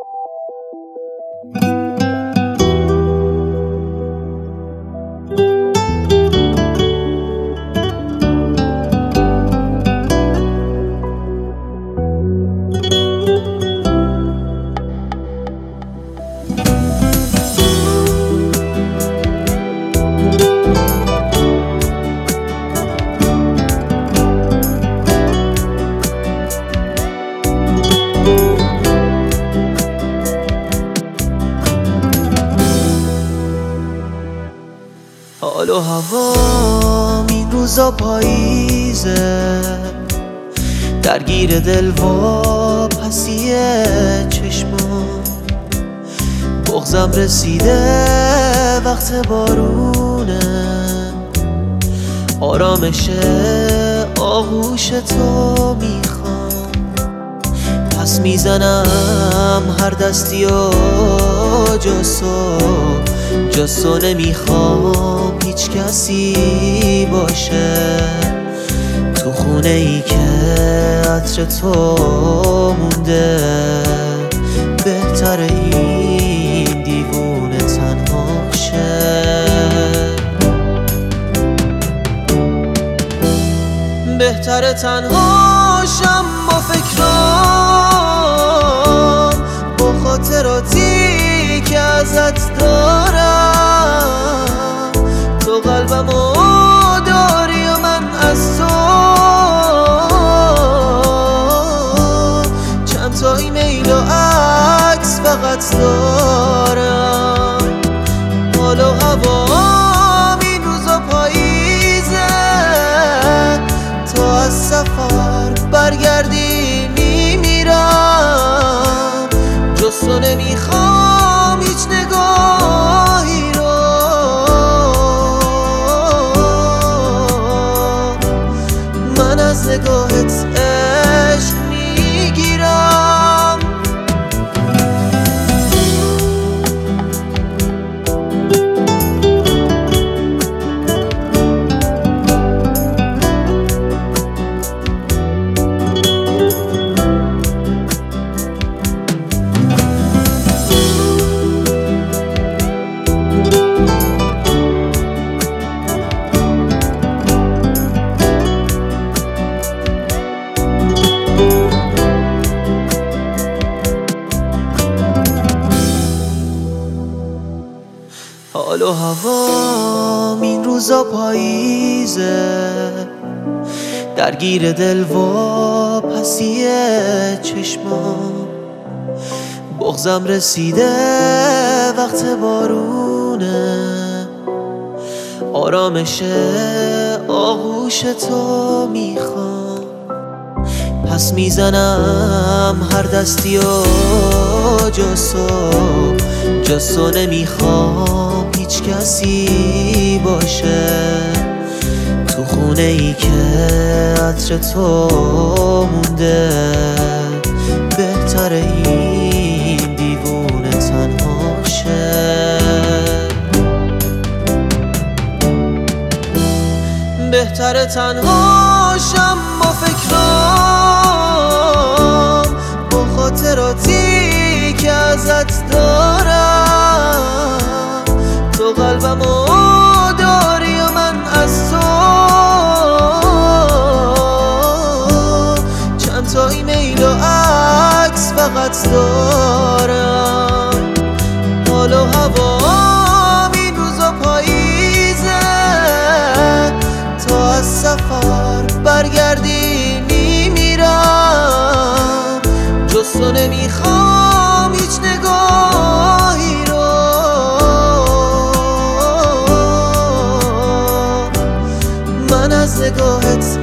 حال و هوام این روزا پاییزه، درگیر دل و پسی چشمام. بغضم رسیده وقت بارونه، آرامش آغوش تو میخوام. پس میزنم هر دستی و جسو نمیخوام هیچ کسی باشه تو خونه ای که عطر تو مونده. بهتر این دیوونه تنهاشه، بهتر تنهاشم با فکرام، با خاطراتی که ازت دارم. تو قلبمو داری و من از تو چند تا ایمیل و عکس فقط دارم. حال و هوام این روزا پاییزه، تا از سفر برگردی میمیرم. جز تو نمیخوام هیچ نگاهی رو، من از نگاهت عشق میگیرم. حال و هوام این روزا پاییزه، درگیر دل و پسی چشمام. بغضم رسیده وقت بارونه، آرامش آغوش تو میخوام. پس میزنم هر دستی و جسو نمیخوام هیچ کسی باشه تو خونه ای که عطر تو مونده. بهتر این دیوونه تنهاشه، بهتر تنهاشم با فکرام، با خاطراتی که ازت دارم. تو قلبمو داری و من از تو چند تا ایمیل و عکس فقط دارم. حال و هوام این روزا پاییزه، تا از سفر برگردی میمیرم. جز تو نمیخوام هیچ نگاهی رو، من از نگاهت